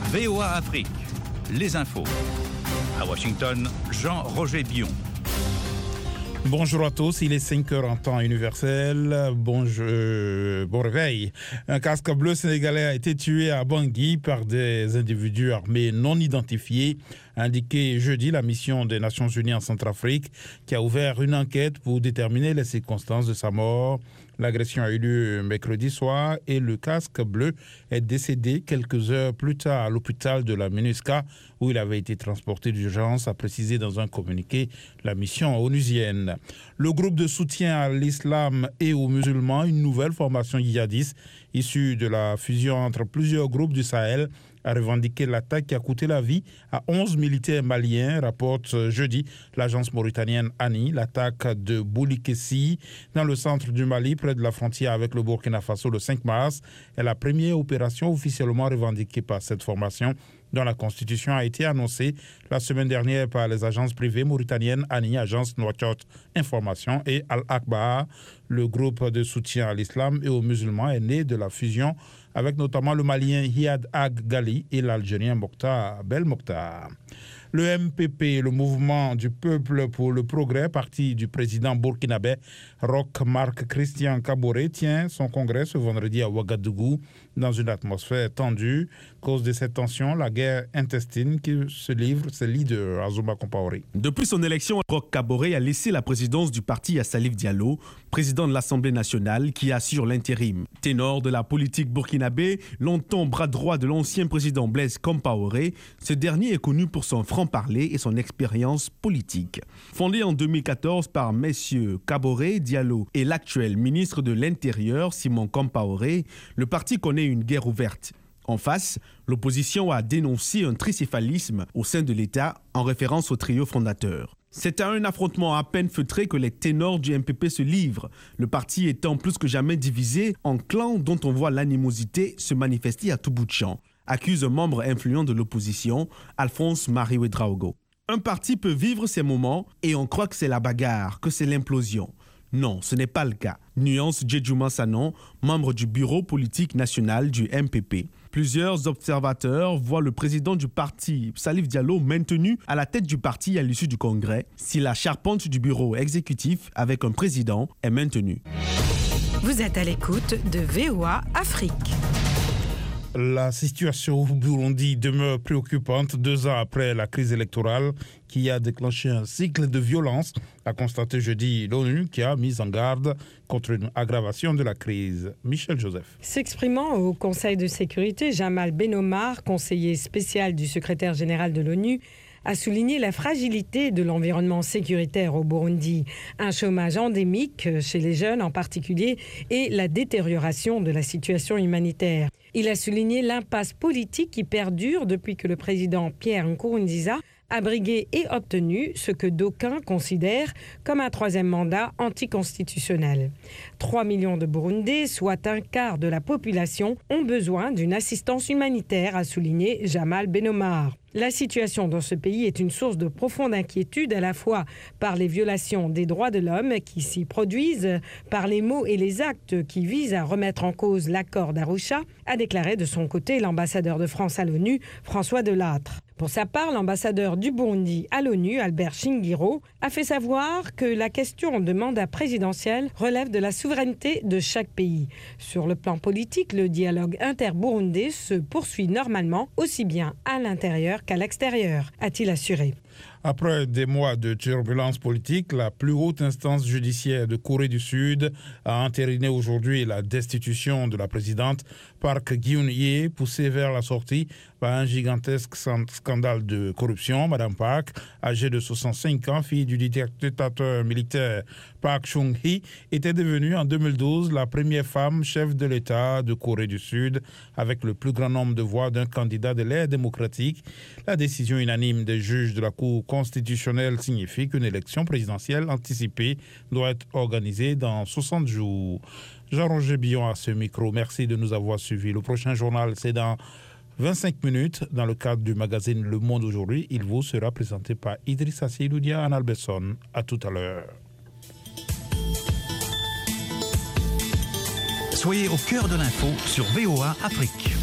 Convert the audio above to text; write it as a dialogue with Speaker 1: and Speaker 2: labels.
Speaker 1: VOA Afrique, les infos. À Washington, Jean-Roger Bion.
Speaker 2: Bonjour à tous, il est 5h en temps universel. Bon réveil. Un casque bleu sénégalais a été tué à Bangui par des individus armés non identifiés, a indiqué jeudi la mission des Nations Unies en Centrafrique, qui a ouvert une enquête pour déterminer les circonstances de sa mort. L'agression a eu lieu mercredi soir et le casque bleu est décédé quelques heures plus tard à l'hôpital de la MINUSCA où il avait été transporté d'urgence, a précisé dans un communiqué la mission onusienne. Le groupe de soutien à l'islam et aux musulmans, une nouvelle formation djihadiste issue de la fusion entre plusieurs groupes du Sahel, a revendiqué l'attaque qui a coûté la vie à 11 militaires maliens, rapporte jeudi l'agence mauritanienne ANI. L'attaque de Boulikessi dans le centre du Mali, près de la frontière avec le Burkina Faso le 5 mars, est la première opération officiellement revendiquée par cette formation, dont la constitution a été annoncée la semaine dernière par les agences privées mauritaniennes ANI, Agence Nouakchott Information, et Al-Akbar. Le groupe de soutien à l'islam et aux musulmans est né de la fusion avec notamment le Malien Iyad Ag Ghali et l'Algérien Mokhtar Bel Mokhtar. Le MPP, le mouvement du peuple pour le progrès, parti du président burkinabé Roch Marc Christian Kaboré, tient son congrès ce vendredi à Ouagadougou dans une atmosphère tendue. Cause de cette tension, la guerre intestine qui se livre ses leaders, Azuma Compaoré.
Speaker 3: Depuis son élection, Roch Kaboré a laissé la présidence du parti à Salif Diallo, président de l'Assemblée nationale qui assure l'intérim. Ténor de la politique burkinabé, longtemps bras droit de l'ancien président Blaise Compaoré, ce dernier est connu pour son franc-parler et son expérience politique. Fondé en 2014 par messieurs Kaboré, Diallo et l'actuel ministre de l'Intérieur, Simon Compaoré, le parti connaît une guerre ouverte. En face, l'opposition a dénoncé un tricéphalisme au sein de l'État en référence au trio fondateur. C'est à un affrontement à peine feutré que les ténors du MPP se livrent, le parti étant plus que jamais divisé en clans dont on voit l'animosité se manifester à tout bout de champ, accuse un membre influent de l'opposition, Alphonse Marie Ouedraogo. Un parti peut vivre ces moments et on croit que c'est la bagarre, que c'est l'implosion. Non, ce n'est pas le cas. Nuance Djedjouma Sanon, membre du bureau politique national du MPP. Plusieurs observateurs voient le président du parti, Salif Diallo, maintenu à la tête du parti à l'issue du congrès, si la charpente du bureau exécutif avec un président est maintenue.
Speaker 4: Vous êtes à l'écoute de VOA Afrique.
Speaker 2: La situation au Burundi demeure préoccupante 2 ans après la crise électorale qui a déclenché un cycle de violence, a constaté jeudi l'ONU qui a mis en garde contre une aggravation de la crise. Michel Joseph.
Speaker 5: S'exprimant au Conseil de sécurité, Jamal Benomar, conseiller spécial du secrétaire général de l'ONU, a souligné la fragilité de l'environnement sécuritaire au Burundi, un chômage endémique chez les jeunes en particulier et la détérioration de la situation humanitaire. Il a souligné l'impasse politique qui perdure depuis que le président Pierre Nkurunziza a brigué et obtenu ce que d'aucuns considèrent comme un 3e mandat anticonstitutionnel. 3 millions de Burundais, soit un quart de la population, ont besoin d'une assistance humanitaire, a souligné Jamal Benomar. La situation dans ce pays est une source de profonde inquiétude à la fois par les violations des droits de l'homme qui s'y produisent, par les mots et les actes qui visent à remettre en cause l'accord d'Arusha, a déclaré de son côté l'ambassadeur de France à l'ONU, François Delattre. Pour sa part, l'ambassadeur du Burundi à l'ONU, Albert Shingiro, a fait savoir que la question de mandat présidentiel relève de la souveraineté de chaque pays. Sur le plan politique, le dialogue inter-burundais se poursuit normalement aussi bien à l'intérieur qu'à l'extérieur, a-t-il assuré.
Speaker 2: Après des mois de turbulences politiques, la plus haute instance judiciaire de Corée du Sud a entériné aujourd'hui la destitution de la présidente Park Geun-hye, poussée vers la sortie par un gigantesque scandale de corruption. Madame Park, âgée de 65 ans, fille du dictateur militaire Park Chung-hee, était devenue en 2012 la première femme chef de l'État de Corée du Sud, avec le plus grand nombre de voix d'un candidat de l'ère démocratique. La décision unanime des juges de la Cour constitutionnelle signifie qu'une élection présidentielle anticipée doit être organisée dans 60 jours. Jean-Roger Bion à ce micro. Merci de nous avoir suivis. Le prochain journal, c'est dans 25 minutes. Dans le cadre du magazine Le Monde aujourd'hui, il vous sera présenté par Idrissa Seydoudia Anne Albesson. À tout à l'heure.
Speaker 1: Soyez au cœur de l'info sur VOA Afrique.